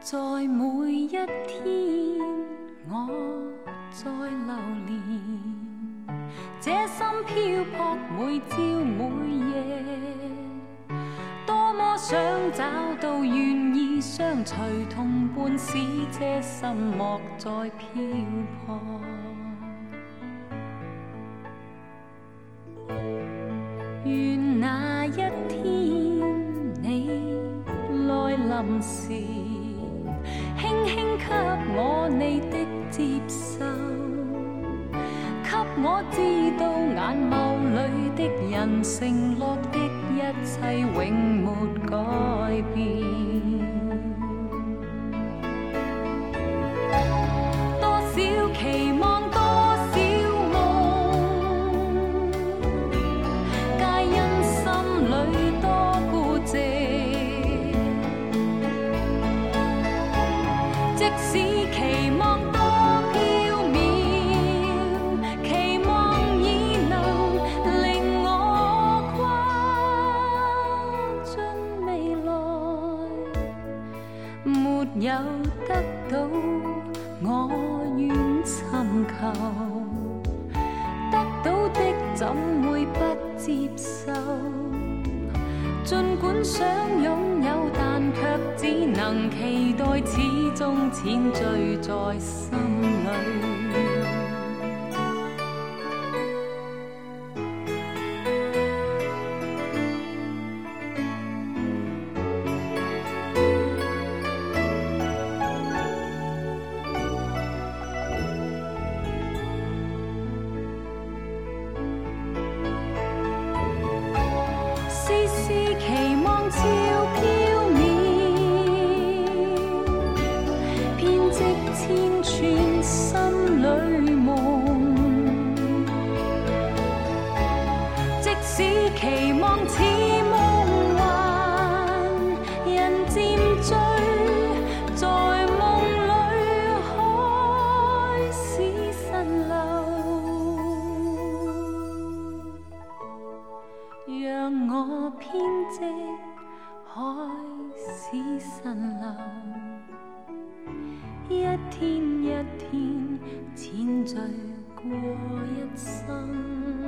在每一天，我在流连，這心漂泊每朝每夜，多麼想找到願意相隨同伴，使這心莫再漂泊。願那一天你來臨時，輕輕給我你的接受，給我知道眼眸裏的人承諾的一切永沒改變。多少期望多少夢，皆因心裏多孤寂。即使期望多飄渺，期望已能令我跨進未來，沒有得到我願尋求，得到的怎會不接受？儘管想擁有，但卻只能期待，始終淺醉在心裏。期望超飄渺，編織千串心裏夢。即使期望似夢幻，人漸醉，在夢裏開始滲漏，讓我編織開始滲漏，一天一天淺醉過一生。